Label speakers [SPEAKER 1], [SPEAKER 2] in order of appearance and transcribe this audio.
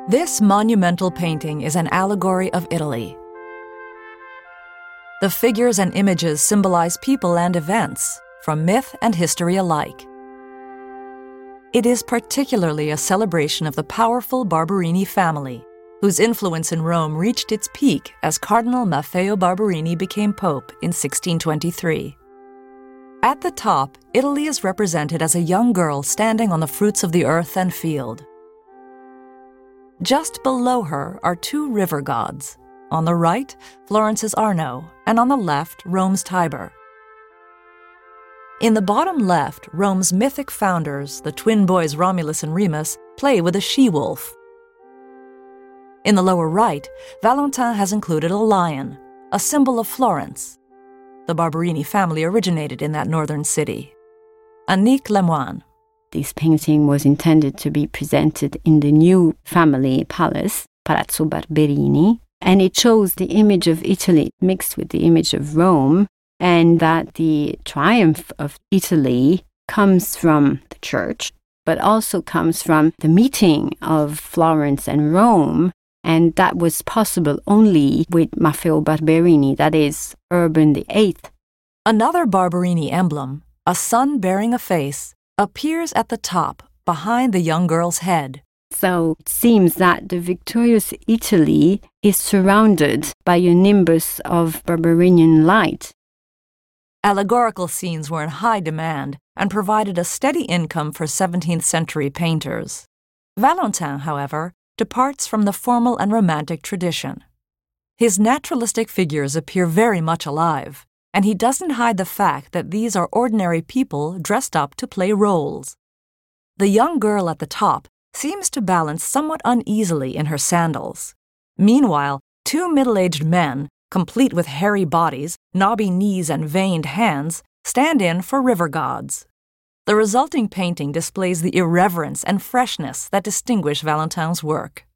[SPEAKER 1] This monumental painting is an allegory of Italy. The figures and images symbolize people and events, from myth and history alike. It is particularly a celebration of the powerful Barberini family, whose influence in Rome reached its peak as Cardinal Maffeo Barberini became Pope in 1623. At the top, Italy is represented as a young girl standing on the fruits of the earth and field. Just below her are two river gods. On the right, Florence's Arno, and on the left, Rome's Tiber. In the bottom left, Rome's mythic founders, the twin boys Romulus and Remus, play with a she-wolf. In the lower right, Valentin has included a lion, a symbol of Florence. The Barberini family originated in that northern city. Annick Lemoine.
[SPEAKER 2] This painting was intended to be presented in the new family palace, Palazzo Barberini, and it shows the image of Italy mixed with the image of Rome, and that the triumph of Italy comes from the church, but also comes from the meeting of Florence and Rome, and that was possible only with Maffeo Barberini, that is, Urban VIII.
[SPEAKER 1] Another Barberini emblem, a sun bearing a face, appears at the top, behind the young girl's head.
[SPEAKER 2] So it seems that the victorious Italy is surrounded by a nimbus of Barberinian light.
[SPEAKER 1] Allegorical scenes were in high demand and provided a steady income for 17th century painters. Valentin, however, departs from the formal and romantic tradition. His naturalistic figures appear very much alive, and he doesn't hide the fact that these are ordinary people dressed up to play roles. The young girl at the top seems to balance somewhat uneasily in her sandals. Meanwhile, two middle-aged men, complete with hairy bodies, knobby knees, and veined hands, stand in for river gods. The resulting painting displays the irreverence and freshness that distinguish Valentin's work.